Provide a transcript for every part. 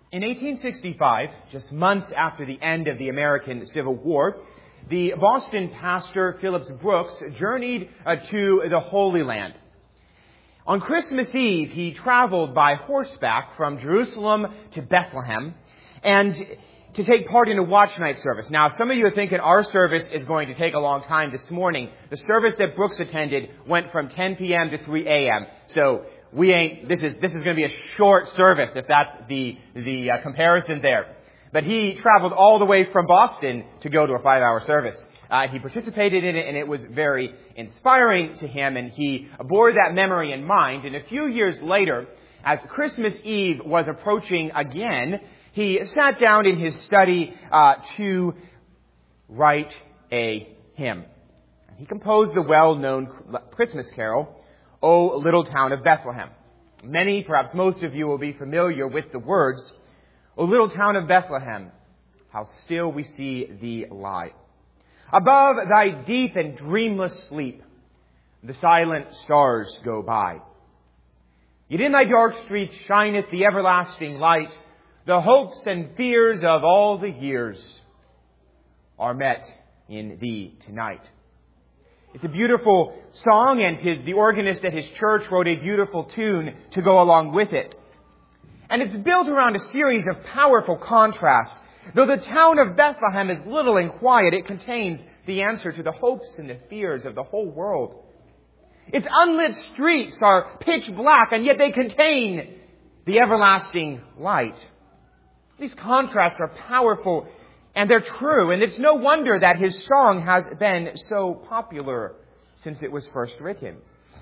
In 1865, just months after the end of the American Civil War, the Boston pastor Phillips Brooks journeyed to the Holy Land. On Christmas Eve, he traveled by horseback from Jerusalem to Bethlehem and to take part in a watch night service. Now, some of you are thinking our service is going to take a long time this morning. The service that Brooks attended went from 10 p.m. to 3 a.m. So this is going to be a short service, if that's the comparison there. But he traveled all the way from Boston to go to a 5-hour service. He participated in it, and it was very inspiring to him, and he bore that memory in mind. And a few years later, as Christmas Eve was approaching again, he sat down in his study to write a hymn. He composed the well-known Christmas carol, O Little Town of Bethlehem. Many, perhaps most of you, will be familiar with the words, O little town of Bethlehem, how still we see thee lie. Above thy deep and dreamless sleep, the silent stars go by. Yet in thy dark streets shineth the everlasting light. The hopes and fears of all the years are met in thee tonight. It's a beautiful song, and the organist at his church wrote a beautiful tune to go along with it. And it's built around a series of powerful contrasts. Though the town of Bethlehem is little and quiet, it contains the answer to the hopes and the fears of the whole world. Its unlit streets are pitch black, and yet they contain the everlasting light. These contrasts are powerful, and they're true, and it's no wonder that his song has been so popular since it was first written.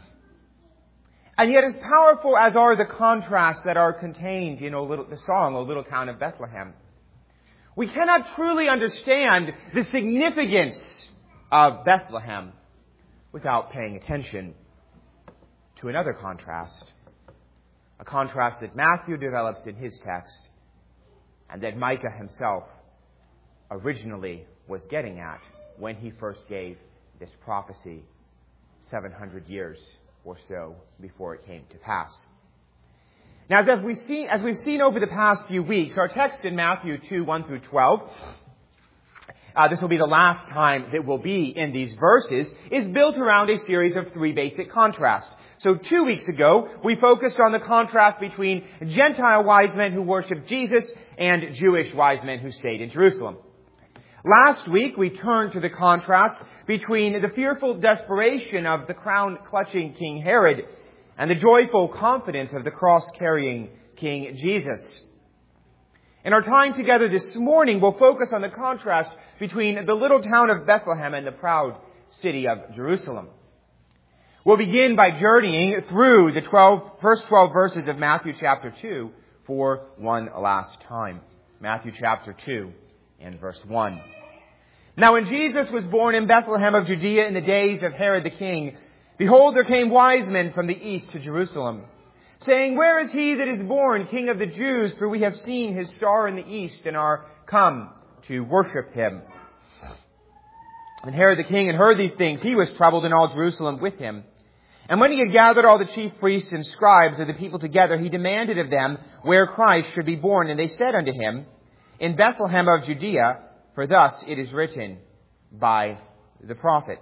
And yet as powerful as are the contrasts that are contained in the song, O Little Town of Bethlehem, we cannot truly understand the significance of Bethlehem without paying attention to another contrast. A contrast that Matthew develops in his text and that Micah himself originally was getting at when he first gave this prophecy 700 years or so before it came to pass. Now, as we've seen over the past few weeks, our text in Matthew 2, 1 through 12, this will be the last time that we'll be in these verses, is built around a series of 3 basic contrasts. So 2 weeks ago, we focused on the contrast between Gentile wise men who worshiped Jesus and Jewish wise men who stayed in Jerusalem. Last week, we turned to the contrast between the fearful desperation of the crown-clutching King Herod and the joyful confidence of the cross-carrying King Jesus. In our time together this morning, we'll focus on the contrast between the little town of Bethlehem and the proud city of Jerusalem. We'll begin by journeying through the first 12 verses of Matthew chapter 2 for one last time. Matthew chapter 2 and verse 1. Now when Jesus was born in Bethlehem of Judea in the days of Herod the king, behold, there came wise men from the east to Jerusalem, saying, Where is he that is born, King of the Jews? For we have seen his star in the east and are come to worship him. When Herod the king had heard these things, he was troubled, and all Jerusalem with him. And when he had gathered all the chief priests and scribes of the people together, he demanded of them where Christ should be born. And they said unto him, In Bethlehem of Judea, for thus it is written by the prophet.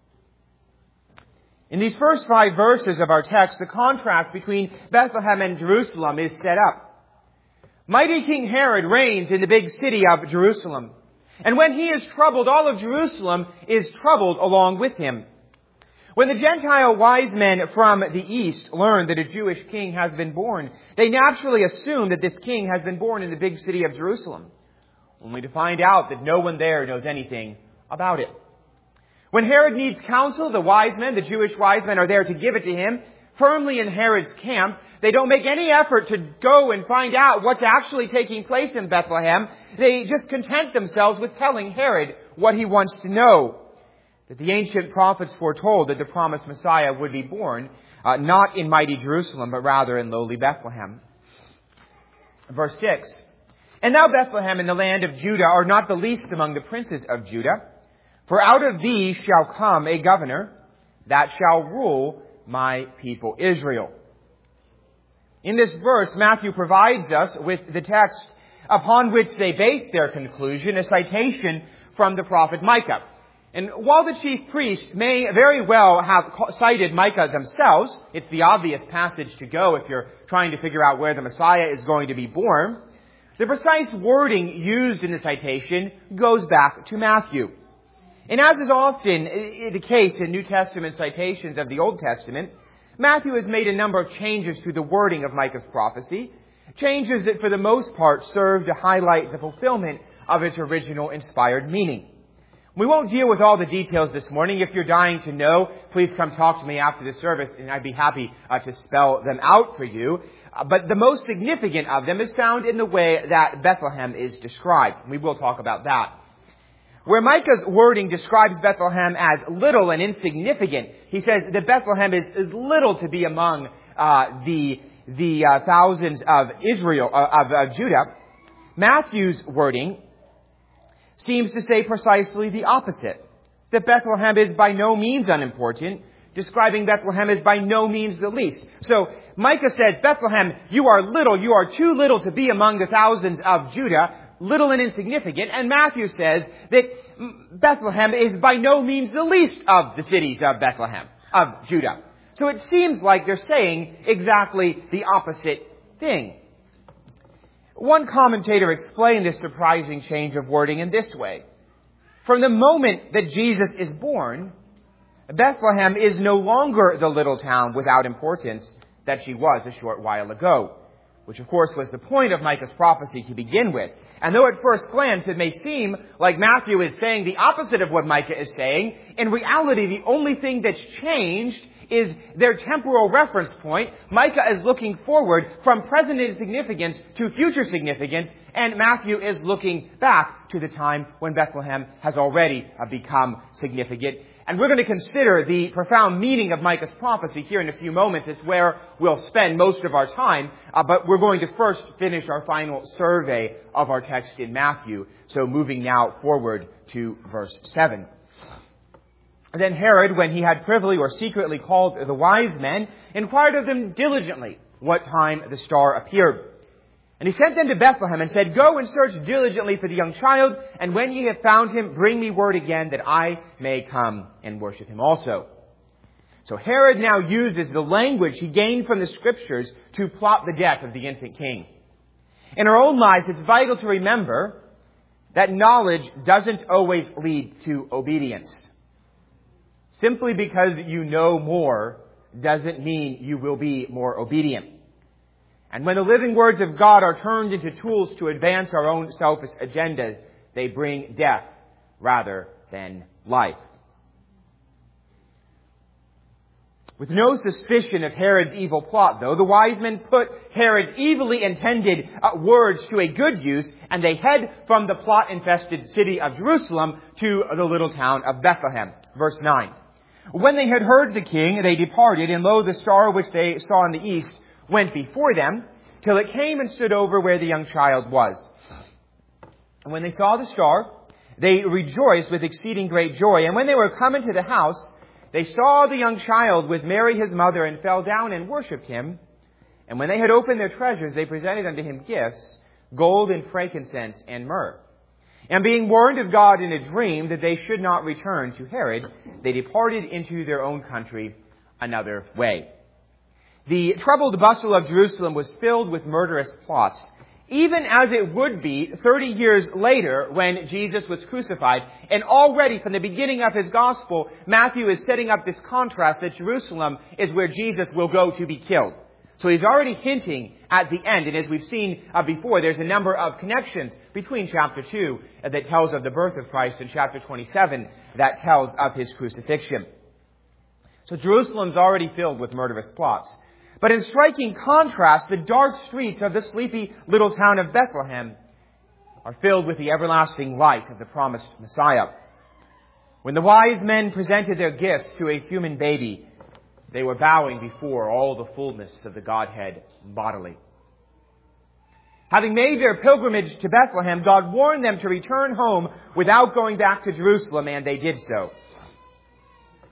In these first 5 verses of our text, the contrast between Bethlehem and Jerusalem is set up. Mighty King Herod reigns in the big city of Jerusalem. And when he is troubled, all of Jerusalem is troubled along with him. When the Gentile wise men from the east learn that a Jewish king has been born, they naturally assume that this king has been born in the big city of Jerusalem, only to find out that no one there knows anything about it. When Herod needs counsel, the Jewish wise men are there to give it to him, firmly in Herod's camp. They don't make any effort to go and find out what's actually taking place in Bethlehem. They just content themselves with telling Herod what he wants to know. That the ancient prophets foretold that the promised Messiah would be born, not in mighty Jerusalem, but rather in lowly Bethlehem. Verse 6. And thou, Bethlehem, in the land of Judah, art not the least among the princes of Judah. For out of thee shall come a governor that shall rule my people Israel. In this verse, Matthew provides us with the text upon which they base their conclusion, a citation from the prophet Micah. And while the chief priests may very well have cited Micah themselves, it's the obvious passage to go if you're trying to figure out where the Messiah is going to be born, the precise wording used in the citation goes back to Matthew. And as is often the case in New Testament citations of the Old Testament, Matthew has made a number of changes to the wording of Micah's prophecy, changes that for the most part serve to highlight the fulfillment of its original inspired meaning. We won't deal with all the details this morning. If you're dying to know, please come talk to me after the service, and I'd be happy to spell them out for you. But the most significant of them is found in the way that Bethlehem is described. We will talk about that. Where Micah's wording describes Bethlehem as little and insignificant, he says that Bethlehem is little to be among the thousands of Israel, of Judah. Matthew's wording seems to say precisely the opposite. That Bethlehem is by no means unimportant, describing Bethlehem as by no means the least. So Micah says, Bethlehem, you are little, you are too little to be among the thousands of Judah, little and insignificant. And Matthew says that Bethlehem is by no means the least of the cities of Bethlehem, of Judah. So it seems like they're saying exactly the opposite thing. One commentator explained this surprising change of wording in this way. From the moment that Jesus is born, Bethlehem is no longer the little town without importance that she was a short while ago, which of course was the point of Micah's prophecy to begin with. And though at first glance it may seem like Matthew is saying the opposite of what Micah is saying, in reality the only thing that's changed is their temporal reference point. Micah is looking forward from present significance to future significance, and Matthew is looking back to the time when Bethlehem has already become significant. And we're going to consider the profound meaning of Micah's prophecy here in a few moments. It's where we'll spend most of our time, but we're going to first finish our final survey of our text in Matthew. So moving now forward to verse 7. Then Herod, when he had privily or secretly called the wise men, inquired of them diligently what time the star appeared. And he sent them to Bethlehem and said, Go and search diligently for the young child, and when ye have found him, bring me word again that I may come and worship him also. So Herod now uses the language he gained from the Scriptures to plot the death of the infant king. In our own lives, it's vital to remember that knowledge doesn't always lead to obedience. Simply because you know more doesn't mean you will be more obedient. And when the living words of God are turned into tools to advance our own selfish agendas, they bring death rather than life. With no suspicion of Herod's evil plot, though, the wise men put Herod's evilly intended words to a good use, and they head from the plot-infested city of Jerusalem to the little town of Bethlehem. Verse 9. When they had heard the king, they departed, and lo, the star which they saw in the east went before them, till it came and stood over where the young child was. And when they saw the star, they rejoiced with exceeding great joy. And when they were come into the house, they saw the young child with Mary his mother, and fell down and worshipped him. And when they had opened their treasures, they presented unto him gifts, gold and frankincense and myrrh. And being warned of God in a dream that they should not return to Herod, they departed into their own country another way. The troubled bustle of Jerusalem was filled with murderous plots, even as it would be 30 years later when Jesus was crucified. And already from the beginning of his gospel, Matthew is setting up this contrast that Jerusalem is where Jesus will go to be killed. So he's already hinting at the end. And as we've seen before, there's a number of connections between chapter 2 that tells of the birth of Christ and chapter 27 that tells of his crucifixion. So Jerusalem's already filled with murderous plots. But in striking contrast, the dark streets of the sleepy little town of Bethlehem are filled with the everlasting light of the promised Messiah. When the wise men presented their gifts to a human baby, they were bowing before all the fullness of the Godhead bodily. Having made their pilgrimage to Bethlehem, God warned them to return home without going back to Jerusalem, and they did so.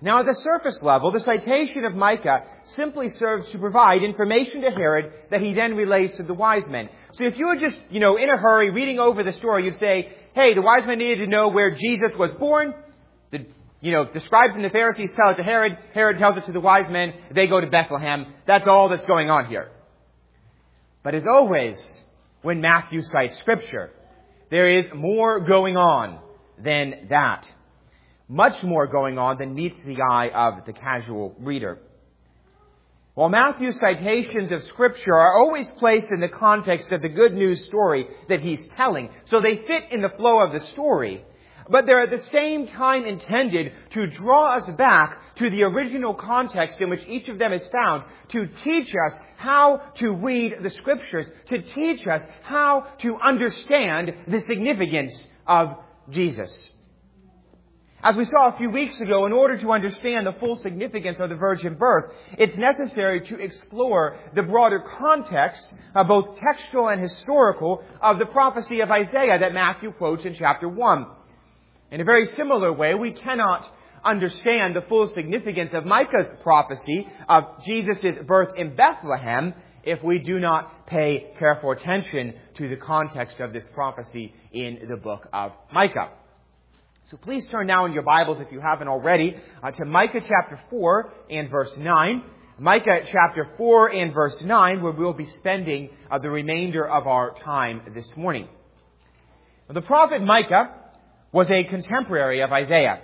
Now, at the surface level, the citation of Micah simply serves to provide information to Herod that he then relays to the wise men. So if you were just, in a hurry, reading over the story, you'd say, hey, the wise men needed to know where Jesus was born. The scribes and the Pharisees tell it to Herod. Herod tells it to the wise men. They go to Bethlehem. That's all that's going on here. But as always, when Matthew cites Scripture, there is more going on than that. Much more going on than meets the eye of the casual reader. While Matthew's citations of Scripture are always placed in the context of the good news story that he's telling, so they fit in the flow of the story, but they're at the same time intended to draw us back to the original context in which each of them is found, to teach us how to read the Scriptures, to teach us how to understand the significance of Jesus. As we saw a few weeks ago, in order to understand the full significance of the virgin birth, it's necessary to explore the broader context, both textual and historical, of the prophecy of Isaiah that Matthew quotes in chapter 1. In a very similar way, we cannot understand the full significance of Micah's prophecy of Jesus' birth in Bethlehem if we do not pay careful attention to the context of this prophecy in the book of Micah. So please turn now in your Bibles, if you haven't already, to Micah chapter 4 and verse 9. Micah chapter 4 and verse 9, where we'll be spending the remainder of our time this morning. The prophet Micah was a contemporary of Isaiah.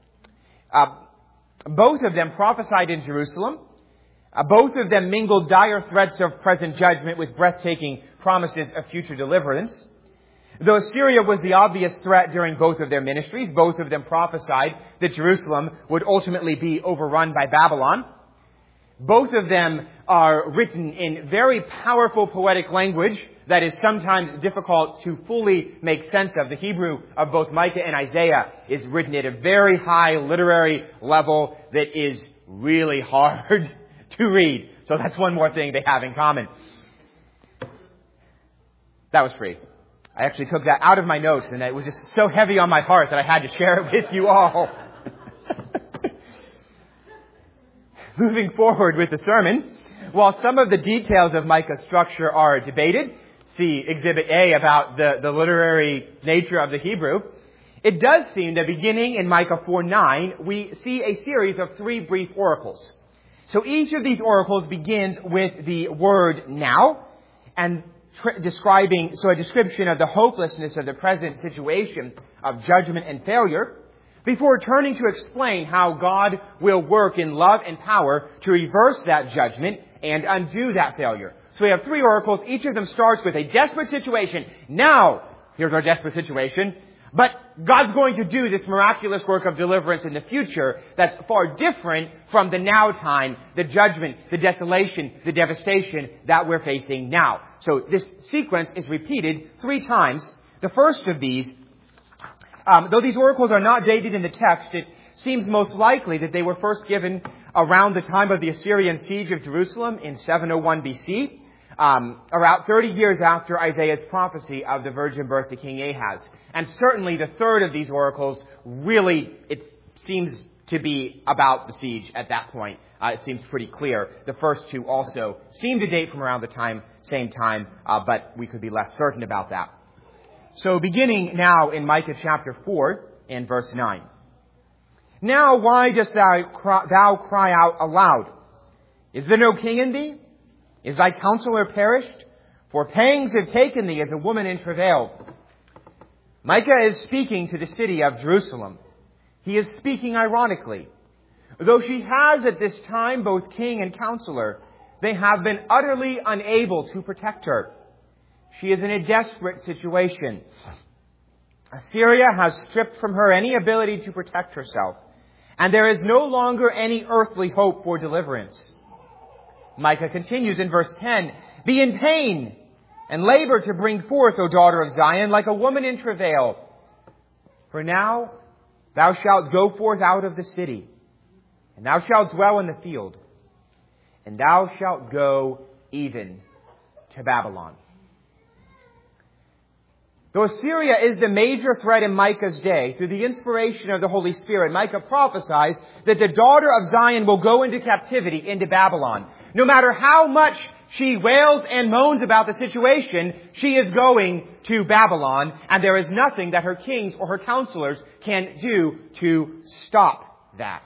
Both of them prophesied in Jerusalem. Both of them mingled dire threats of present judgment with breathtaking promises of future deliverance. Though Assyria was the obvious threat during both of their ministries, both of them prophesied that Jerusalem would ultimately be overrun by Babylon. Both of them are written in very powerful poetic language that is sometimes difficult to fully make sense of. The Hebrew of both Micah and Isaiah is written at a very high literary level that is really hard to read. So that's one more thing they have in common. That was free. I actually took that out of my notes, and it was just so heavy on my heart that I had to share it with you all. Moving forward with the sermon, while some of the details of Micah's structure are debated, see Exhibit A about the literary nature of the Hebrew, it does seem that beginning in Micah 4:9, we see a series of 3 brief oracles. So each of these oracles begins with the word now, and a description of the hopelessness of the present situation of judgment and failure, before turning to explain how God will work in love and power to reverse that judgment and undo that failure. So we have 3 oracles. Each of them starts with a desperate situation. Now, here's our desperate situation. But God's going to do this miraculous work of deliverance in the future that's far different from the now time, the judgment, the desolation, the devastation that we're facing now. So this sequence is repeated 3 times. The first of these, though these oracles are not dated in the text, it seems most likely that they were first given around the time of the Assyrian siege of Jerusalem in 701 BC, around 30 years after Isaiah's prophecy of the virgin birth to King Ahaz. And certainly the third of these oracles really, it seems to be about the siege at that point. It seems pretty clear. The first 2 also seem to date from around the same time, but we could be less certain about that. So beginning now in Micah chapter 4 and verse 9. Now why dost thou cry out aloud? Is there no king in thee? Is thy counselor perished? For pangs have taken thee as a woman in travail. Micah is speaking to the city of Jerusalem. He is speaking ironically. Though she has at this time both king and counselor, they have been utterly unable to protect her. She is in a desperate situation. Assyria has stripped from her any ability to protect herself, and there is no longer any earthly hope for deliverance. Micah continues in verse 10, Be in pain and labor to bring forth, O daughter of Zion, like a woman in travail. For now thou shalt go forth out of the city, and thou shalt dwell in the field, and thou shalt go even to Babylon. Though Assyria is the major threat in Micah's day, through the inspiration of the Holy Spirit, Micah prophesies that the daughter of Zion will go into captivity into Babylon. No matter how much she wails and moans about the situation, she is going to Babylon, and there is nothing that her kings or her counselors can do to stop that.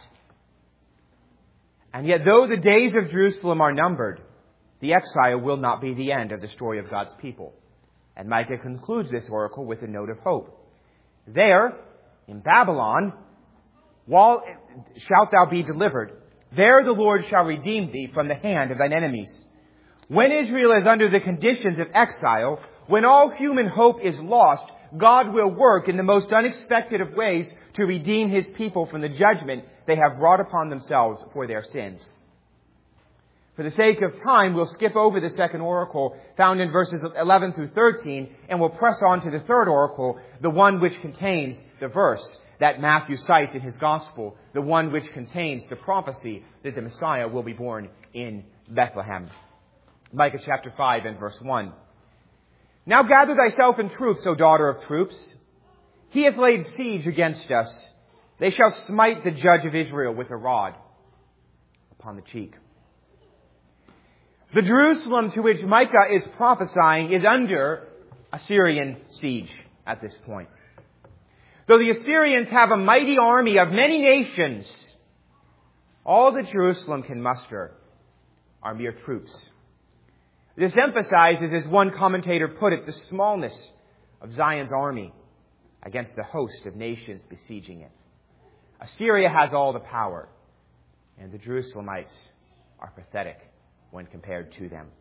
And yet, though the days of Jerusalem are numbered, the exile will not be the end of the story of God's people. And Micah concludes this oracle with a note of hope. There, in Babylon, shalt thou be delivered. There the Lord shall redeem thee from the hand of thine enemies. When Israel is under the conditions of exile, when all human hope is lost, God will work in the most unexpected of ways to redeem His people from the judgment they have brought upon themselves for their sins. For the sake of time, we'll skip over the second oracle found in verses 11 through 13, and we'll press on to the third oracle, the one which contains the verse that Matthew cites in his gospel, the one which contains the prophecy that the Messiah will be born in Bethlehem. Micah chapter 5 and verse 1. Now gather thyself in troops, O daughter of troops. He hath laid siege against us. They shall smite the judge of Israel with a rod upon the cheek. The Jerusalem to which Micah is prophesying is under Assyrian siege at this point. Though the Assyrians have a mighty army of many nations, all that Jerusalem can muster are mere troops. This emphasizes, as one commentator put it, the smallness of Zion's army against the host of nations besieging it. Assyria has all the power, and the Jerusalemites are pathetic when compared to them.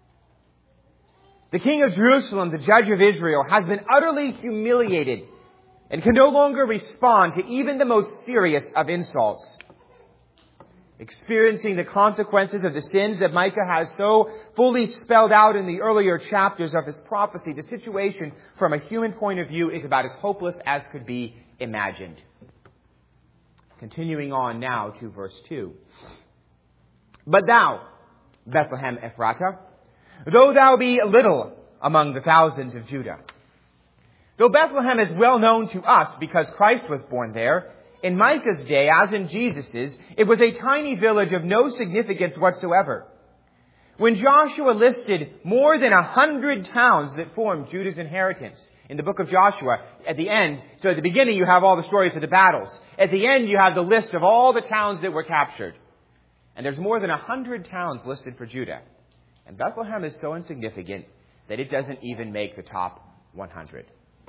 The king of Jerusalem, the judge of Israel, has been utterly humiliated and can no longer respond to even the most serious of insults. Experiencing the consequences of the sins that Micah has so fully spelled out in the earlier chapters of his prophecy, the situation from a human point of view is about as hopeless as could be imagined. Continuing on now to verse 2. But thou, Bethlehem Ephratah, though thou be little among the thousands of Judah. Though Bethlehem is well known to us because Christ was born there, in Micah's day, as in Jesus's, it was a tiny village of no significance whatsoever. When Joshua listed more than 100 towns that formed Judah's inheritance in the book of Joshua, at the end, so at the beginning you have all the stories of the battles. At the end you have the list of all the towns that were captured. And there's more than 100 towns listed for Judah. And Bethlehem is so insignificant that it doesn't even make the top 100.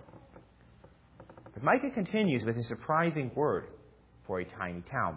But Micah continues with a surprising word for a tiny town.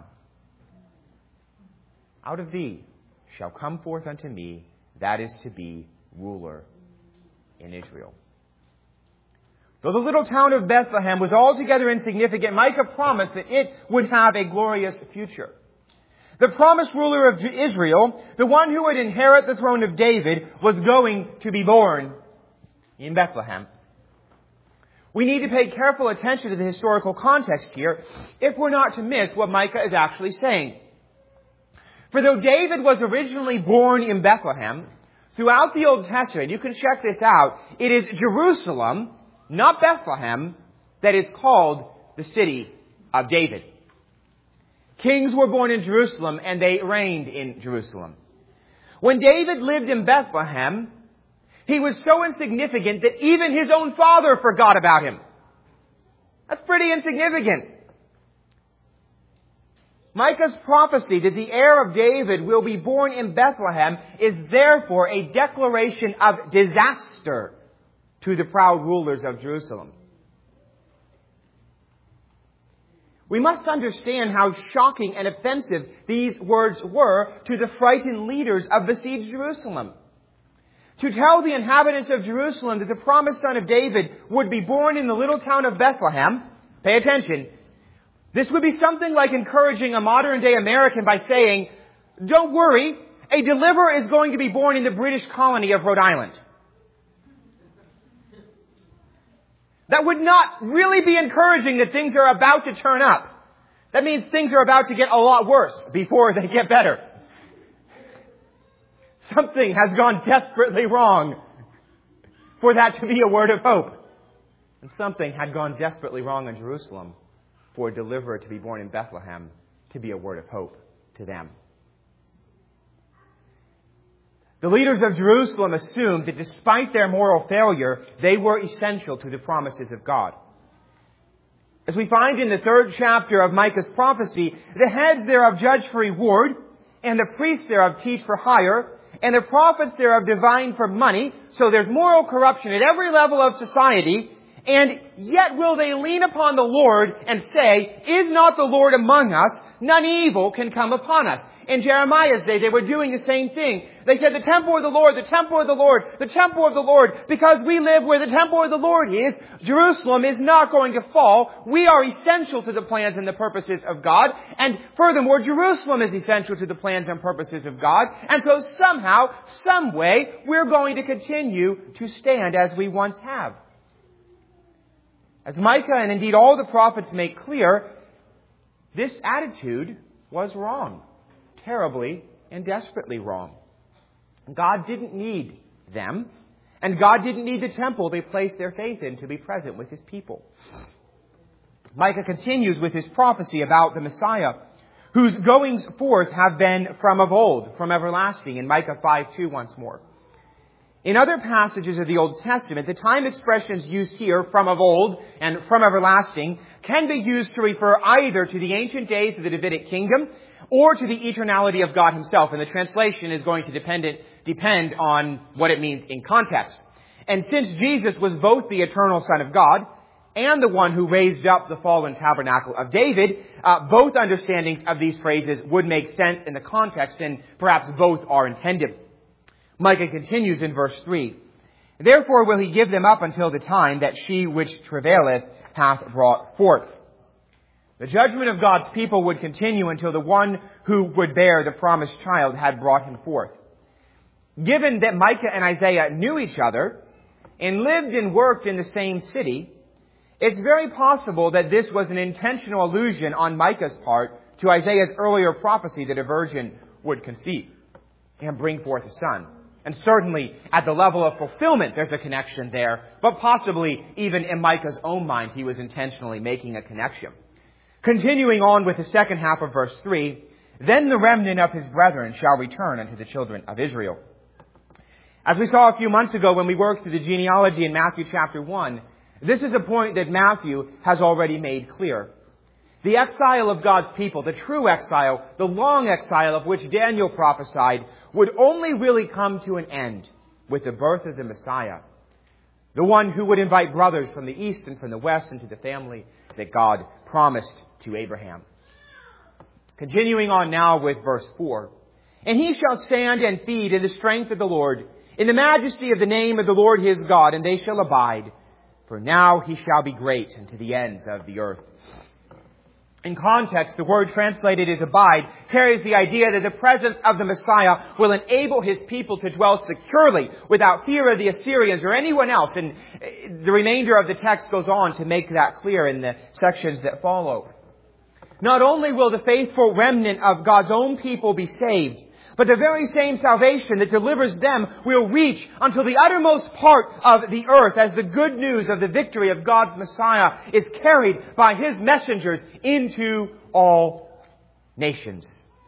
Out of thee shall come forth unto me, that is to be ruler in Israel. Though the little town of Bethlehem was altogether insignificant, Micah promised that it would have a glorious future. The promised ruler of Israel, the one who would inherit the throne of David, was going to be born in Bethlehem. We need to pay careful attention to the historical context here if we're not to miss what Micah is actually saying. For though David was originally born in Bethlehem, throughout the Old Testament, you can check this out, it is Jerusalem, not Bethlehem, that is called the city of David. Kings were born in Jerusalem and they reigned in Jerusalem. When David lived in Bethlehem, he was so insignificant that even his own father forgot about him. That's pretty insignificant. Micah's prophecy that the heir of David will be born in Bethlehem is therefore a declaration of disaster to the proud rulers of Jerusalem. We must understand how shocking and offensive these words were to the frightened leaders of besieged Jerusalem. To tell the inhabitants of Jerusalem that the promised son of David would be born in the little town of Bethlehem, pay attention, this would be something like encouraging a modern-day American by saying, don't worry, a deliverer is going to be born in the British colony of Rhode Island. That would not really be encouraging that things are about to turn up. That means things are about to get a lot worse before they get better. Something has gone desperately wrong for that to be a word of hope. And something had gone desperately wrong in Jerusalem for a deliverer to be born in Bethlehem to be a word of hope to them. The leaders of Jerusalem assumed that despite their moral failure, they were essential to the promises of God. As we find in the 3rd chapter of Micah's prophecy, the heads thereof judge for reward, and the priests thereof teach for hire, and the prophets thereof divine for money. So there's moral corruption at every level of society, and yet will they lean upon the Lord and say, is not the Lord among us? None evil can come upon us. In Jeremiah's day, they were doing the same thing. They said, the temple of the Lord, the temple of the Lord, the temple of the Lord, because we live where the temple of the Lord is, Jerusalem is not going to fall. We are essential to the plans and the purposes of God. And furthermore, Jerusalem is essential to the plans and purposes of God. And so somehow, some way, we're going to continue to stand as we once have. As Micah and indeed all the prophets make clear, this attitude was wrong. Terribly and desperately wrong. God didn't need them, and God didn't need the temple they placed their faith in to be present with His people. Micah continues with his prophecy about the Messiah, whose goings forth have been from of old, from everlasting, in Micah 5:2 once more. In other passages of the Old Testament, the time expressions used here, from of old and from everlasting, can be used to refer either to the ancient days of the Davidic kingdom or to the eternality of God Himself. And the translation is going to depend on what it means in context. And since Jesus was both the eternal Son of God and the one who raised up the fallen tabernacle of David, both understandings of these phrases would make sense in the context, and perhaps both are intended. Micah continues in verse 3, therefore will He give them up until the time that she which travaileth hath brought forth. The judgment of God's people would continue until the one who would bear the promised child had brought him forth. Given that Micah and Isaiah knew each other and lived and worked in the same city, it's very possible that this was an intentional allusion on Micah's part to Isaiah's earlier prophecy that a virgin would conceive and bring forth a son. And certainly at the level of fulfillment there's a connection there, but possibly even in Micah's own mind he was intentionally making a connection. Continuing on with the second half of verse 3, then the remnant of his brethren shall return unto the children of Israel. As we saw a few months ago when we worked through the genealogy in Matthew chapter 1, this is a point that Matthew has already made clear. The exile of God's people, the true exile, the long exile of which Daniel prophesied, would only really come to an end with the birth of the Messiah, the one who would invite brothers from the east and from the west into the family that God promised to Abraham. Continuing on now with verse 4. And he shall stand and feed in the strength of the Lord, in the majesty of the name of the Lord his God, and they shall abide. For now he shall be great unto the ends of the earth. In context, the word translated as abide carries the idea that the presence of the Messiah will enable his people to dwell securely without fear of the Assyrians or anyone else. And the remainder of the text goes on to make that clear in the sections that follow. Not only will the faithful remnant of God's own people be saved, but the very same salvation that delivers them will reach until the uttermost part of the earth as the good news of the victory of God's Messiah is carried by His messengers into all nations.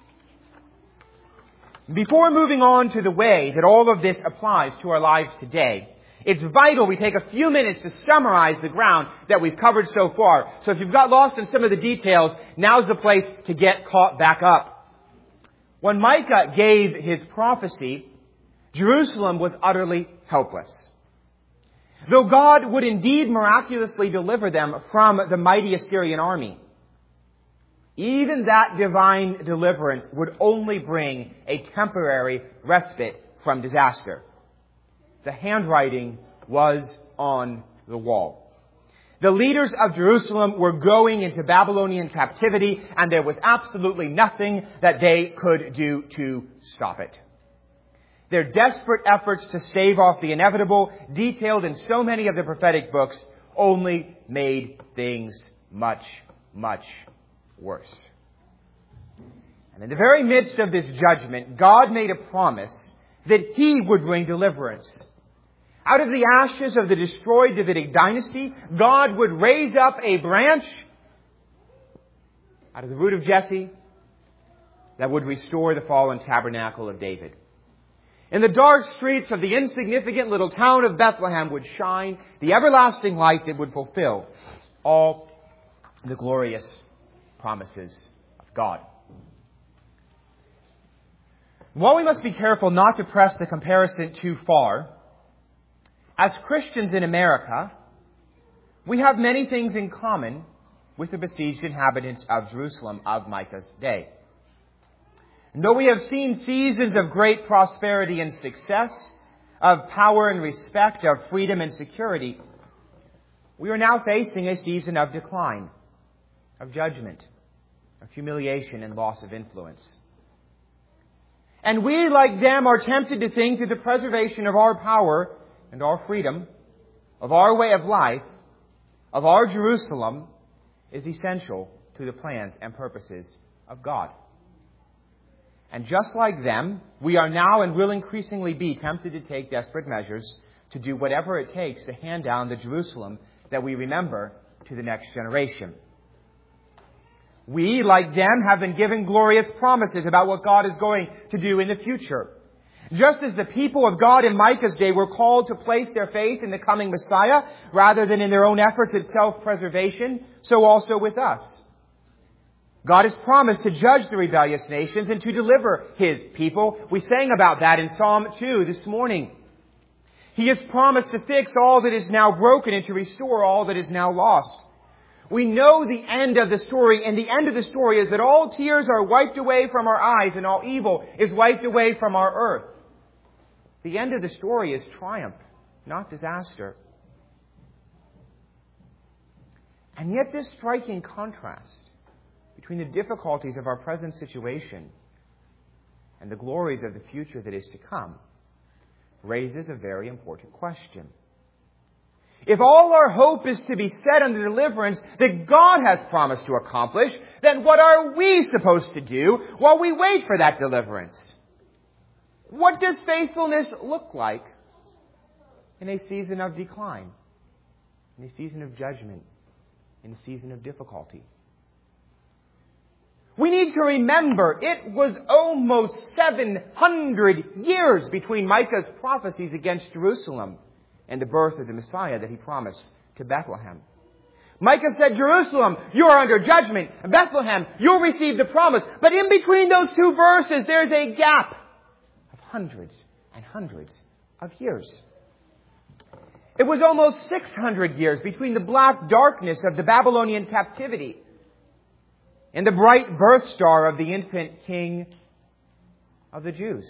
Before moving on to the way that all of this applies to our lives today, it's vital we take a few minutes to summarize the ground that we've covered so far. So if you've got lost in some of the details, now's the place to get caught back up. When Micah gave his prophecy, Jerusalem was utterly helpless. Though God would indeed miraculously deliver them from the mighty Assyrian army, even that divine deliverance would only bring a temporary respite from disaster. The handwriting was on the wall. The leaders of Jerusalem were going into Babylonian captivity, and there was absolutely nothing that they could do to stop it. Their desperate efforts to stave off the inevitable, detailed in so many of the prophetic books, only made things much, much worse. And in the very midst of this judgment, God made a promise that He would bring deliverance. Out of the ashes of the destroyed Davidic dynasty, God would raise up a branch out of the root of Jesse that would restore the fallen tabernacle of David. In the dark streets of the insignificant little town of Bethlehem would shine the everlasting light that would fulfill all the glorious promises of God. While we must be careful not to press the comparison too far, as Christians in America, we have many things in common with the besieged inhabitants of Jerusalem of Micah's day. And though we have seen seasons of great prosperity and success, of power and respect, of freedom and security, we are now facing a season of decline, of judgment, of humiliation and loss of influence. And we, like them, are tempted to think that the preservation of our power and our freedom, of our way of life, of our Jerusalem, is essential to the plans and purposes of God. And just like them, we are now and will increasingly be tempted to take desperate measures to do whatever it takes to hand down the Jerusalem that we remember to the next generation. We, like them, have been given glorious promises about what God is going to do in the future. Just as the people of God in Micah's day were called to place their faith in the coming Messiah rather than in their own efforts at self-preservation, so also with us. God has promised to judge the rebellious nations and to deliver His people. We sang about that in Psalm 2 this morning. He has promised to fix all that is now broken and to restore all that is now lost. We know the end of the story, and the end of the story is that all tears are wiped away from our eyes and all evil is wiped away from our earth. The end of the story is triumph, not disaster. And yet this striking contrast between the difficulties of our present situation and the glories of the future that is to come raises a very important question. If all our hope is to be set on the deliverance that God has promised to accomplish, then what are we supposed to do while we wait for that deliverance? What does faithfulness look like in a season of decline, in a season of judgment, in a season of difficulty? We need to remember it was almost 700 years between Micah's prophecies against Jerusalem and the birth of the Messiah that he promised to Bethlehem. Micah said, Jerusalem, you are under judgment. Bethlehem, you'll receive the promise. But in between those two verses, there's a gap of hundreds and hundreds of years. It was almost 600 years between the black darkness of the Babylonian captivity and the bright birth star of the infant king of the Jews.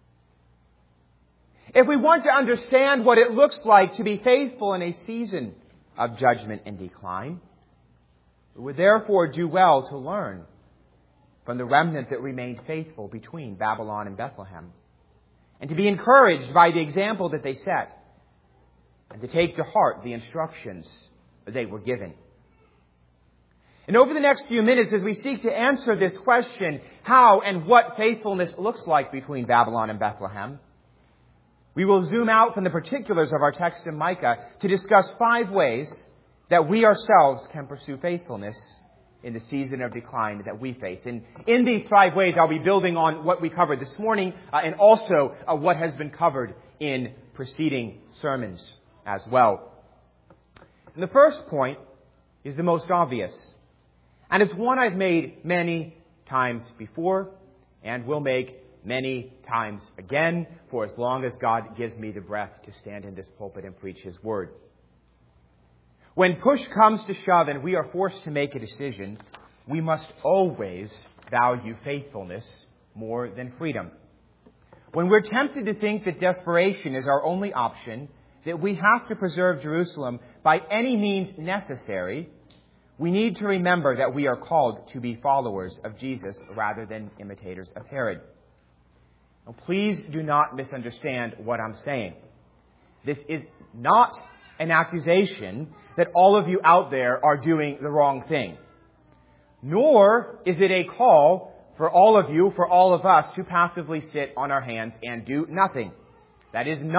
If we want to understand what it looks like to be faithful in a season of judgment and decline, we would therefore do well to learn from the remnant that remained faithful between Babylon and Bethlehem, and to be encouraged by the example that they set, and to take to heart the instructions that they were given. And over the next few minutes, as we seek to answer this question, how and what faithfulness looks like between Babylon and Bethlehem, we will zoom out from the particulars of our text in Micah to discuss 5 ways that we ourselves can pursue faithfulness in the season of decline that we face. And in these 5 ways, I'll be building on what we covered this morning and also what has been covered in preceding sermons as well. And the first point is the most obvious. And it's one I've made many times before and will make many times again for as long as God gives me the breath to stand in this pulpit and preach His Word. When push comes to shove and we are forced to make a decision, we must always value faithfulness more than freedom. When we're tempted to think that desperation is our only option, that we have to preserve Jerusalem by any means necessary, we need to remember that we are called to be followers of Jesus rather than imitators of Herod. Now, please do not misunderstand what I'm saying. This is not an accusation that all of you out there are doing the wrong thing. Nor is it a call for all of you, for all of us, to passively sit on our hands and do nothing. That is not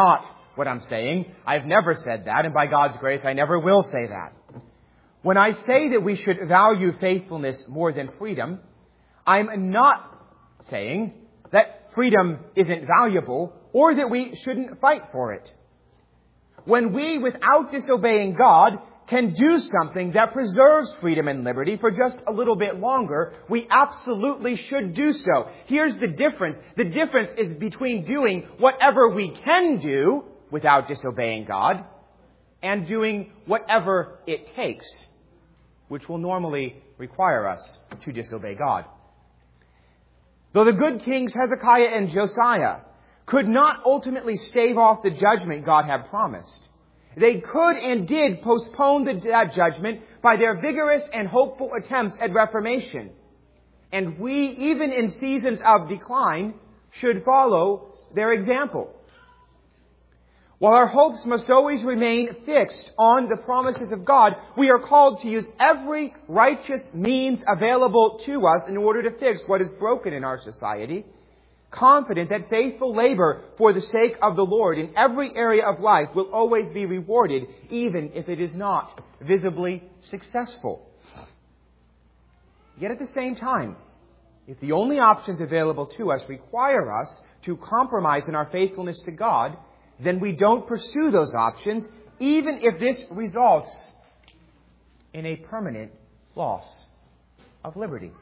what I'm saying. I've never said that, and by God's grace, I never will say that. When I say that we should value faithfulness more than freedom, I'm not saying that freedom isn't valuable or that we shouldn't fight for it. When we, without disobeying God, can do something that preserves freedom and liberty for just a little bit longer, we absolutely should do so. Here's the difference. The difference is between doing whatever we can do without disobeying God and doing whatever it takes, which will normally require us to disobey God. Though the good kings Hezekiah and Josiah could not ultimately stave off the judgment God had promised, they could and did postpone that judgment by their vigorous and hopeful attempts at reformation. And we, even in seasons of decline, should follow their example. While our hopes must always remain fixed on the promises of God, we are called to use every righteous means available to us in order to fix what is broken in our society, confident that faithful labor for the sake of the Lord in every area of life will always be rewarded, even if it is not visibly successful. Yet at the same time, if the only options available to us require us to compromise in our faithfulness to God, then we don't pursue those options, even if this results in a permanent loss of liberty.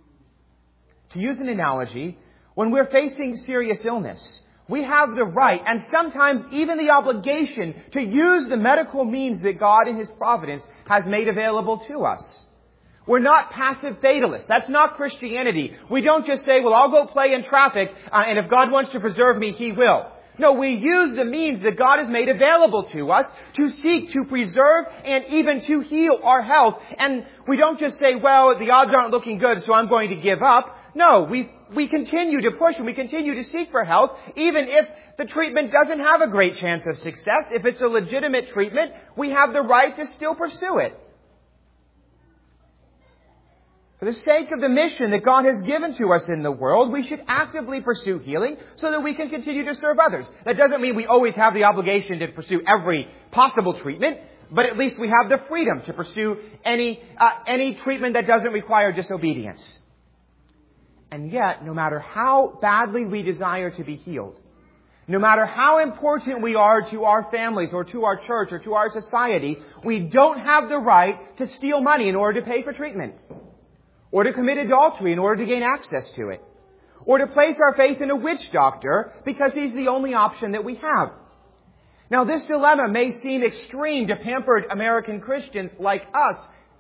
To use an analogy, when we're facing serious illness, we have the right and sometimes even the obligation to use the medical means that God in His providence has made available to us. We're not passive fatalists. That's not Christianity. We don't just say, well, I'll go play in traffic, and if God wants to preserve me, He will. No, we use the means that God has made available to us to seek to preserve and even to heal our health. And we don't just say, well, the odds aren't looking good, so I'm going to give up. No, we continue to push and we continue to seek for health, even if the treatment doesn't have a great chance of success. If it's a legitimate treatment, we have the right to still pursue it. For the sake of the mission that God has given to us in the world, we should actively pursue healing so that we can continue to serve others. That doesn't mean we always have the obligation to pursue every possible treatment, but at least we have the freedom to pursue any treatment that doesn't require disobedience. And yet, no matter how badly we desire to be healed, no matter how important we are to our families or to our church or to our society, we don't have the right to steal money in order to pay for treatment, or to commit adultery in order to gain access to it, or to place our faith in a witch doctor because he's the only option that we have. Now, this dilemma may seem extreme to pampered American Christians like us,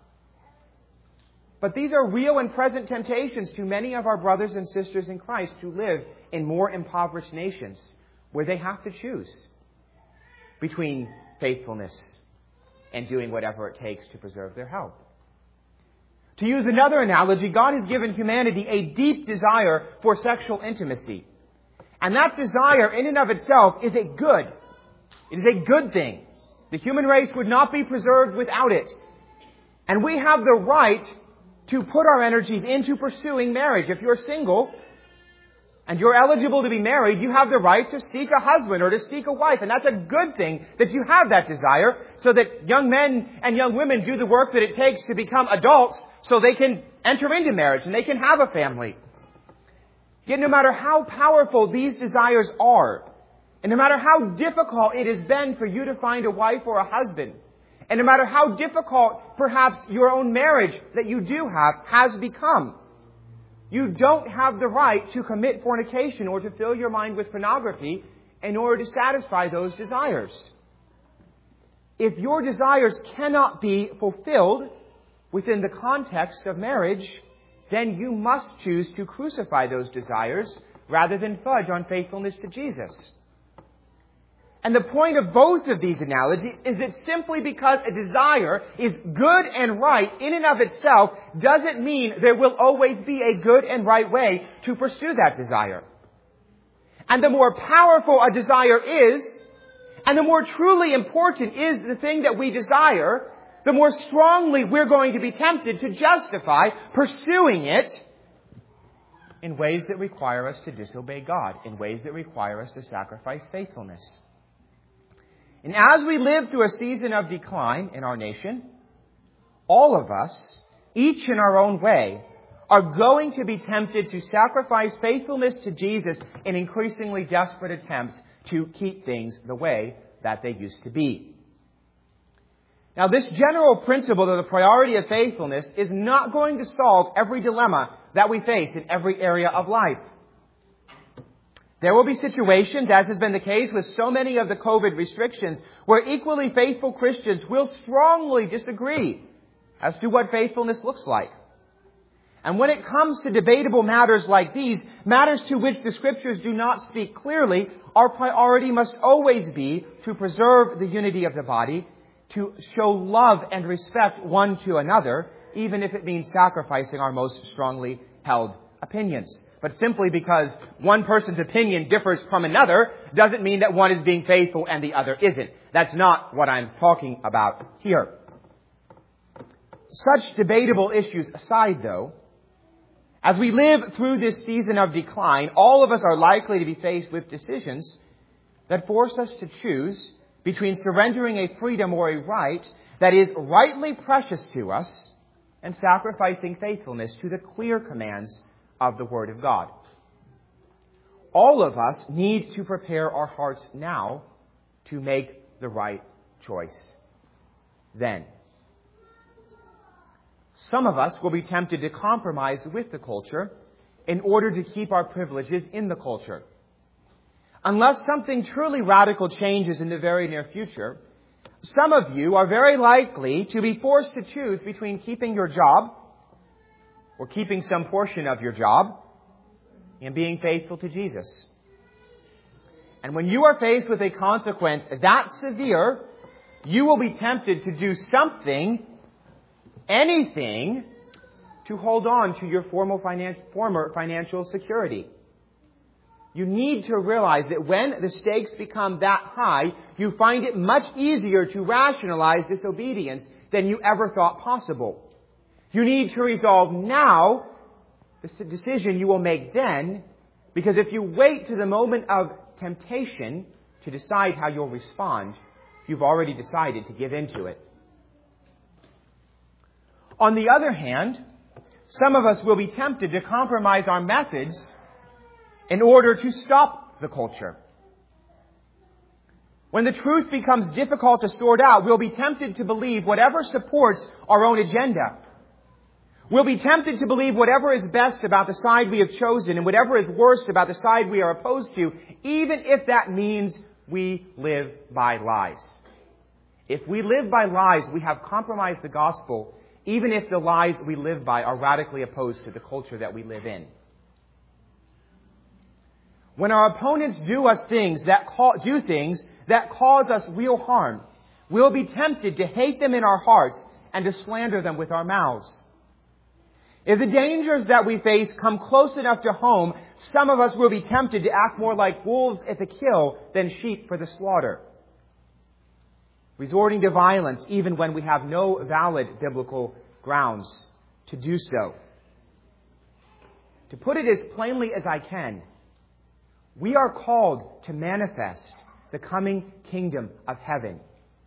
but these are real and present temptations to many of our brothers and sisters in Christ who live in more impoverished nations where they have to choose between faithfulness and doing whatever it takes to preserve their health. To use another analogy, God has given humanity a deep desire for sexual intimacy. And that desire in and of itself is a good. It is a good thing. The human race would not be preserved without it. And we have the right to put our energies into pursuing marriage. If you're single and you're eligible to be married, you have the right to seek a husband or to seek a wife. And that's a good thing that you have that desire so that young men and young women do the work that it takes to become adults so they can enter into marriage and they can have a family. Yet no matter how powerful these desires are, and no matter how difficult it has been for you to find a wife or a husband, and no matter how difficult perhaps your own marriage that you do have has become, you don't have the right to commit fornication or to fill your mind with pornography in order to satisfy those desires. If your desires cannot be fulfilled within the context of marriage, then you must choose to crucify those desires rather than fudge on faithfulness to Jesus. And the point of both of these analogies is that simply because a desire is good and right in and of itself doesn't mean there will always be a good and right way to pursue that desire. And the more powerful a desire is, and the more truly important is the thing that we desire, the more strongly we're going to be tempted to justify pursuing it in ways that require us to disobey God, in ways that require us to sacrifice faithfulness. And as we live through a season of decline in our nation, all of us, each in our own way, are going to be tempted to sacrifice faithfulness to Jesus in increasingly desperate attempts to keep things the way that they used to be. Now, this general principle of the priority of faithfulness is not going to solve every dilemma that we face in every area of life. There will be situations, as has been the case with so many of the COVID restrictions, where equally faithful Christians will strongly disagree as to what faithfulness looks like. And when it comes to debatable matters like these, matters to which the Scriptures do not speak clearly, our priority must always be to preserve the unity of the body, to show love and respect one to another, even if it means sacrificing our most strongly held opinions. But simply because one person's opinion differs from another doesn't mean that one is being faithful and the other isn't. That's not what I'm talking about here. Such debatable issues aside, though, as we live through this season of decline, all of us are likely to be faced with decisions that force us to choose between surrendering a freedom or a right that is rightly precious to us and sacrificing faithfulness to the clear commands of the Word of God. All of us need to prepare our hearts now to make the right choice then. Some of us will be tempted to compromise with the culture in order to keep our privileges in the culture. Unless something truly radical changes in the very near future, some of you are very likely to be forced to choose between keeping your job or keeping some portion of your job and being faithful to Jesus. And when you are faced with a consequence that severe, you will be tempted to do something, anything, to hold on to your former financial security. You need to realize that when the stakes become that high, you find it much easier to rationalize disobedience than you ever thought possible. You need to resolve now the decision you will make then, because if you wait to the moment of temptation to decide how you'll respond, you've already decided to give in to it. On the other hand, some of us will be tempted to compromise our methods in order to stop the culture. When the truth becomes difficult to sort out, we'll be tempted to believe whatever supports our own agenda. We'll be tempted to believe whatever is best about the side we have chosen and whatever is worst about the side we are opposed to, even if that means we live by lies. If we live by lies, we have compromised the gospel, even if the lies we live by are radically opposed to the culture that we live in. When our opponents do things that cause us real harm, we'll be tempted to hate them in our hearts and to slander them with our mouths. If the dangers that we face come close enough to home, some of us will be tempted to act more like wolves at the kill than sheep for the slaughter, resorting to violence even when we have no valid biblical grounds to do so. To put it as plainly as I can, we are called to manifest the coming kingdom of heaven.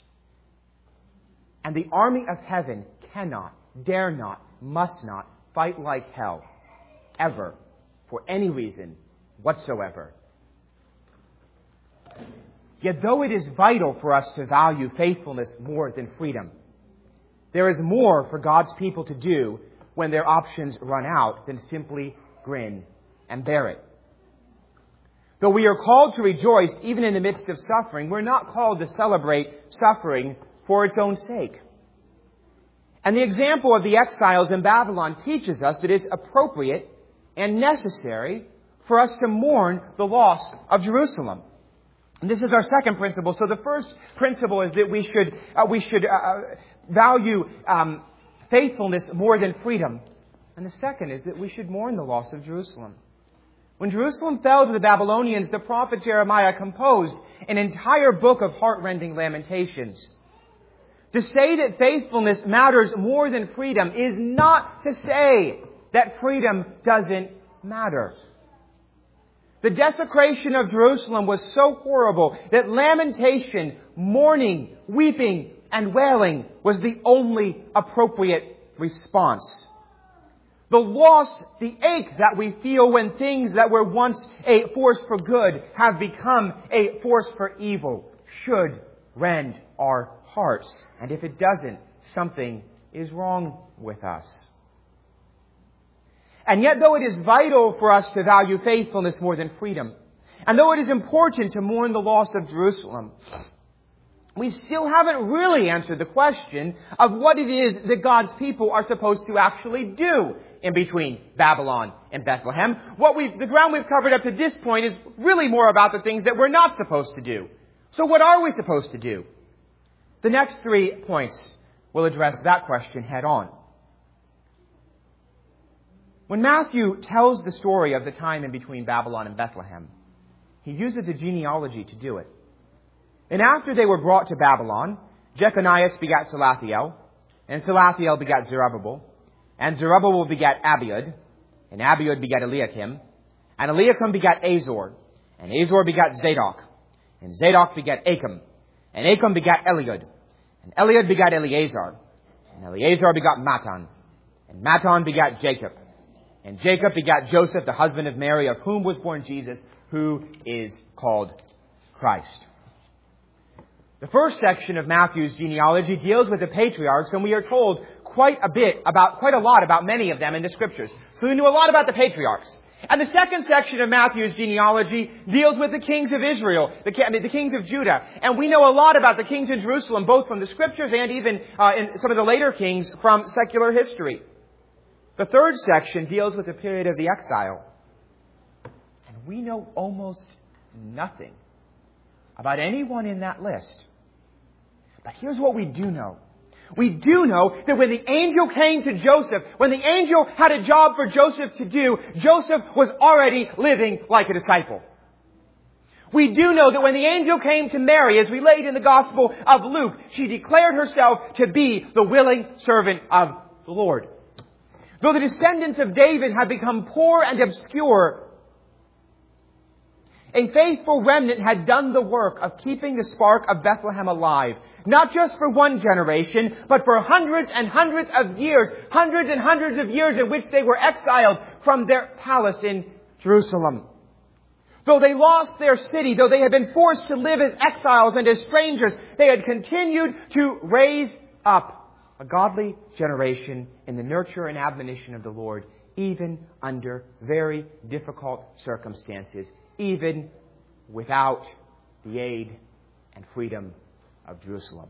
And the army of heaven cannot, dare not, must not fight like hell, ever, for any reason whatsoever. Yet though it is vital for us to value faithfulness more than freedom, there is more for God's people to do when their options run out than simply grin and bear it. Though we are called to rejoice even in the midst of suffering, we're not called to celebrate suffering for its own sake. And the example of the exiles in Babylon teaches us that it's appropriate and necessary for us to mourn the loss of Jerusalem. And this is our second principle. So the first principle is that we should value faithfulness more than freedom. And the second is that we should mourn the loss of Jerusalem. When Jerusalem fell to the Babylonians, the prophet Jeremiah composed an entire book of heart-rending lamentations. To say that faithfulness matters more than freedom is not to say that freedom doesn't matter. The desecration of Jerusalem was so horrible that lamentation, mourning, weeping, and wailing was the only appropriate response. The loss, the ache that we feel when things that were once a force for good have become a force for evil should rend our hearts. And if it doesn't, something is wrong with us. And yet, though it is vital for us to value faithfulness more than freedom, and though it is important to mourn the loss of Jerusalem, we still haven't really answered the question of what it is that God's people are supposed to actually do in between Babylon and Bethlehem. The ground we've covered up to this point is really more about the things that we're not supposed to do. So what are we supposed to do? The next 3 points will address that question head on. When Matthew tells the story of the time in between Babylon and Bethlehem, he uses a genealogy to do it. And after they were brought to Babylon, Jeconiah begat Salathiel, and Salathiel begat Zerubbabel, and Zerubbabel begat Abiud, and Abiud begat Eliakim, and Eliakim begat Azor, and Azor begat Zadok, and Zadok begat Achim, and Achim begat Eliud, and Eliud begat Eleazar, and Eleazar begat Matan, and Matan begat Jacob, and Jacob begat Joseph, the husband of Mary, of whom was born Jesus, who is called Christ. The first section of Matthew's genealogy deals with the patriarchs, and we are told quite a lot about many of them in the Scriptures. So we know a lot about the patriarchs. And the second section of Matthew's genealogy deals with the kings of Israel, the kings of Judah. And we know a lot about the kings in Jerusalem, both from the Scriptures and even in some of the later kings from secular history. The third section deals with the period of the exile. And we know almost nothing about anyone in that list. But here's what we do know. We do know that when the angel came to Joseph, when the angel had a job for Joseph to do, Joseph was already living like a disciple. We do know that when the angel came to Mary, as relayed in the Gospel of Luke, she declared herself to be the willing servant of the Lord. Though the descendants of David had become poor and obscure, a faithful remnant had done the work of keeping the spark of Bethlehem alive, not just for one generation, but for hundreds and hundreds of years in which they were exiled from their palace in Jerusalem. Though they lost their city, though they had been forced to live as exiles and as strangers, they had continued to raise up a godly generation in the nurture and admonition of the Lord, even under very difficult circumstances, even without the aid and freedom of Jerusalem.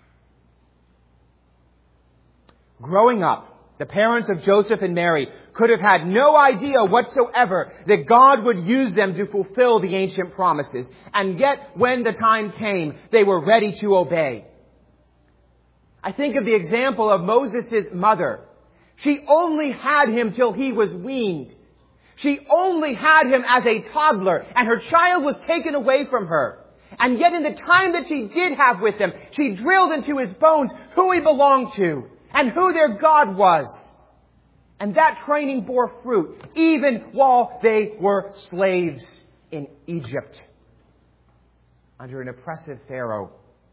Growing up, the parents of Joseph and Mary could have had no idea whatsoever that God would use them to fulfill the ancient promises. And yet, when the time came, they were ready to obey. I think of the example of Moses' mother. She only had him till he was weaned. She only had him as a toddler, and her child was taken away from her. And yet in the time that she did have with him, she drilled into his bones who he belonged to and who their God was. And that training bore fruit, even while they were slaves in Egypt under an oppressive Pharaoh.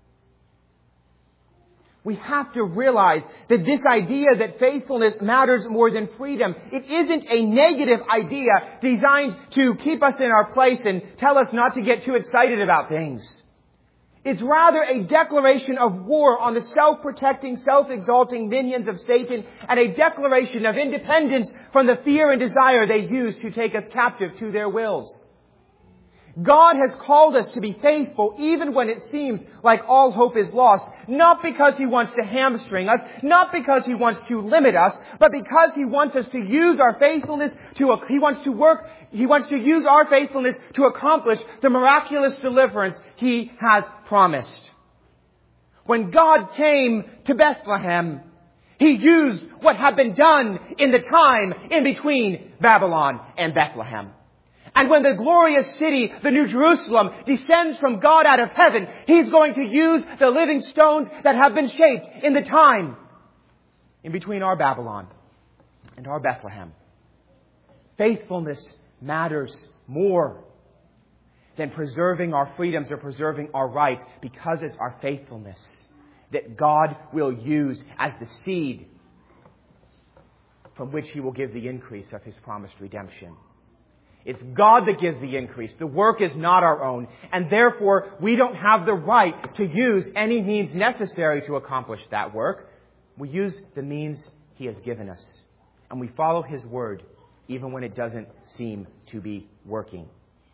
We have to realize that this idea that faithfulness matters more than freedom, it isn't a negative idea designed to keep us in our place and tell us not to get too excited about things. It's rather a declaration of war on the self-protecting, self-exalting minions of Satan, and a declaration of independence from the fear and desire they use to take us captive to their wills. God has called us to be faithful even when it seems like all hope is lost, not because He wants to hamstring us, not because He wants to limit us, but because He wants us to use our faithfulness He wants to use our faithfulness to accomplish the miraculous deliverance He has promised. When God came to Bethlehem, He used what had been done in the time in between Babylon and Bethlehem. And when the glorious city, the New Jerusalem, descends from God out of heaven, He's going to use the living stones that have been shaped in the time in between our Babylon and our Bethlehem. Faithfulness matters more than preserving our freedoms or preserving our rights, because it's our faithfulness that God will use as the seed from which He will give the increase of His promised redemption. It's God that gives the increase. The work is not our own, and therefore we don't have the right to use any means necessary to accomplish that work. We use the means He has given us, and we follow His word even when it doesn't seem to be working.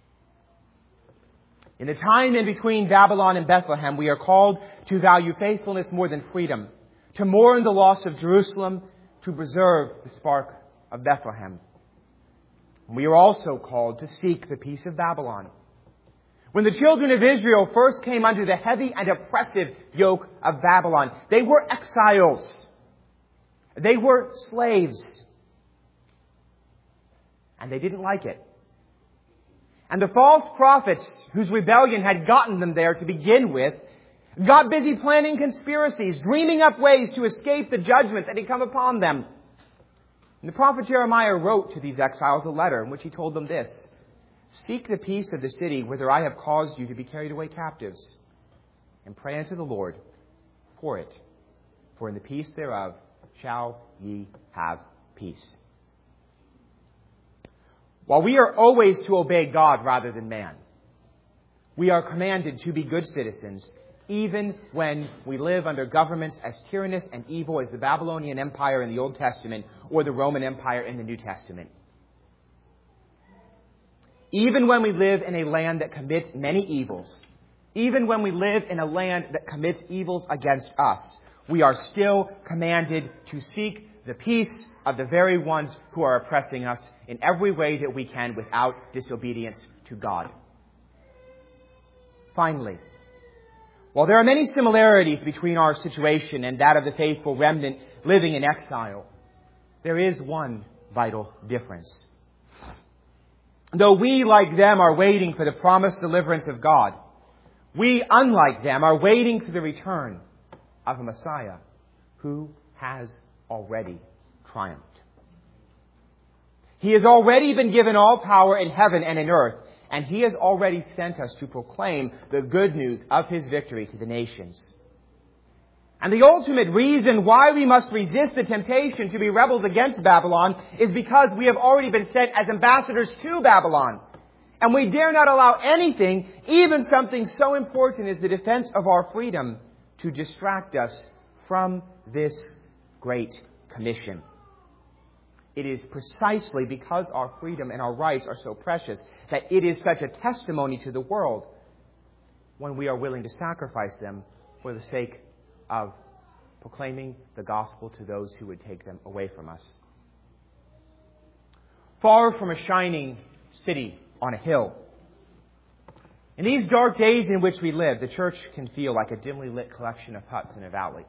In the time in between Babylon and Bethlehem, we are called to value faithfulness more than freedom, to mourn the loss of Jerusalem, to preserve the spark of Bethlehem. We are also called to seek the peace of Babylon. When the children of Israel first came under the heavy and oppressive yoke of Babylon, they were exiles. They were slaves. And they didn't like it. And the false prophets, whose rebellion had gotten them there to begin with, got busy planning conspiracies, dreaming up ways to escape the judgment that had come upon them. And the prophet Jeremiah wrote to these exiles a letter in which he told them this: "Seek the peace of the city whither I have caused you to be carried away captives, and pray unto the Lord for it. For in the peace thereof shall ye have peace." While we are always to obey God rather than man, we are commanded to be good citizens, even when we live under governments as tyrannous and evil as the Babylonian Empire in the Old Testament or the Roman Empire in the New Testament. Even when we live in a land that commits many evils, even when we live in a land that commits evils against us, we are still commanded to seek the peace of the very ones who are oppressing us in every way that we can without disobedience to God. Finally, while there are many similarities between our situation and that of the faithful remnant living in exile, there is one vital difference. Though we, like them, are waiting for the promised deliverance of God, we, unlike them, are waiting for the return of a Messiah who has already triumphed. He has already been given all power in heaven and in earth, and He has already sent us to proclaim the good news of His victory to the nations. And the ultimate reason why we must resist the temptation to be rebels against Babylon is because we have already been sent as ambassadors to Babylon. And we dare not allow anything, even something so important as the defense of our freedom, to distract us from this great commission. It is precisely because our freedom and our rights are so precious that it is such a testimony to the world when we are willing to sacrifice them for the sake of proclaiming the gospel to those who would take them away from us. Far from a shining city on a hill, in these dark days in which we live, the church can feel like a dimly lit collection of huts in a valley.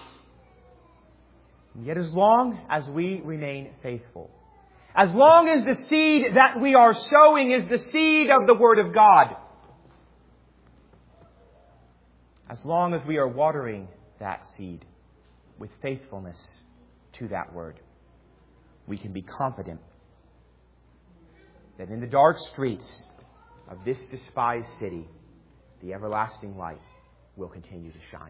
And yet as long as we remain faithful, as long as the seed that we are sowing is the seed of the Word of God, as long as we are watering that seed with faithfulness to that Word, we can be confident that in the dark streets of this despised city, the everlasting light will continue to shine.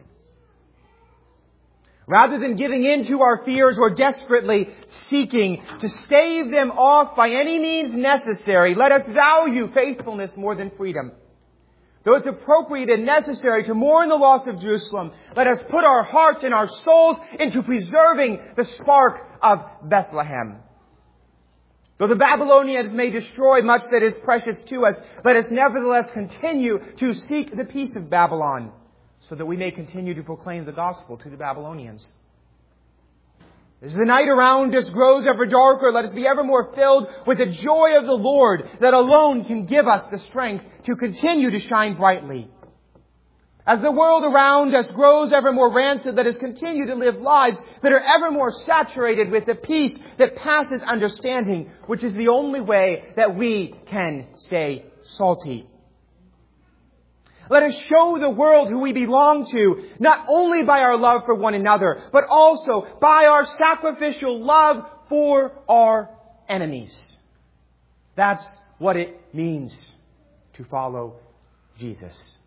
Rather than giving in to our fears or desperately seeking to stave them off by any means necessary, let us value faithfulness more than freedom. Though it's appropriate and necessary to mourn the loss of Jerusalem, let us put our hearts and our souls into preserving the spark of Bethlehem. Though the Babylonians may destroy much that is precious to us, let us nevertheless continue to seek the peace of Babylon, so that we may continue to proclaim the gospel to the Babylonians. As the night around us grows ever darker, let us be ever more filled with the joy of the Lord that alone can give us the strength to continue to shine brightly. As the world around us grows ever more rancid, let us continue to live lives that are ever more saturated with the peace that passes understanding, which is the only way that we can stay salty. Let us show the world who we belong to, not only by our love for one another, but also by our sacrificial love for our enemies. That's what it means to follow Jesus.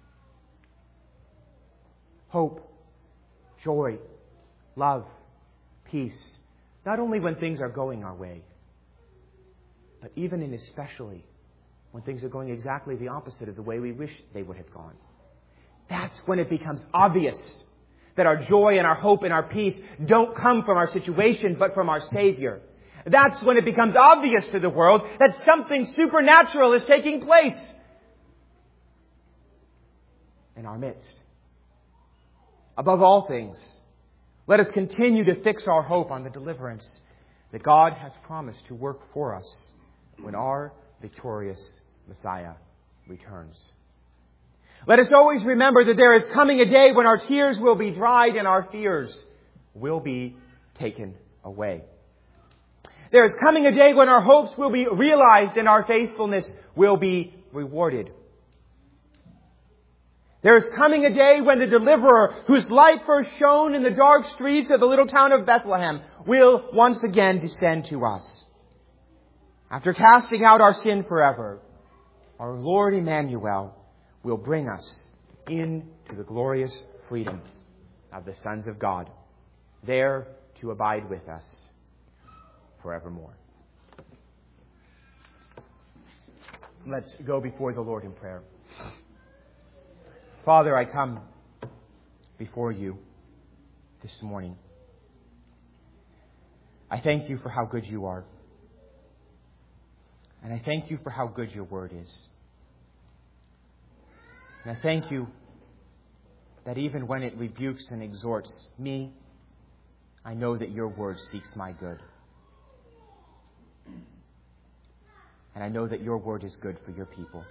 Hope, joy, love, peace. Not only when things are going our way, but even and especially when things are going exactly the opposite of the way we wish they would have gone. That's when it becomes obvious that our joy and our hope and our peace don't come from our situation, but from our Savior. That's when it becomes obvious to the world that something supernatural is taking place in our midst. Above all things, let us continue to fix our hope on the deliverance that God has promised to work for us when our victorious Messiah returns. Let us always remember that there is coming a day when our tears will be dried and our fears will be taken away. There is coming a day when our hopes will be realized and our faithfulness will be rewarded. There is coming a day when the deliverer, whose light first shone in the dark streets of the little town of Bethlehem, will once again descend to us. After casting out our sin forever, our Lord Emmanuel will bring us into the glorious freedom of the sons of God, there to abide with us forevermore. Let's go before the Lord in prayer. Father, I come before you this morning. I thank you for how good you are. And I thank you for how good your word is. And I thank you that even when it rebukes and exhorts me, I know that your word seeks my good. And I know that your word is good for your people.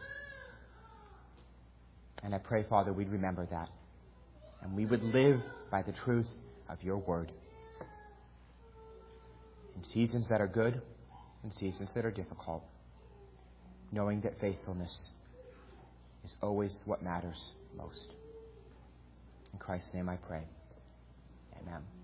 And I pray, Father, we'd remember that. And we would live by the truth of your word. In seasons that are good and seasons that are difficult, knowing that faithfulness is always what matters most. In Christ's name I pray. Amen.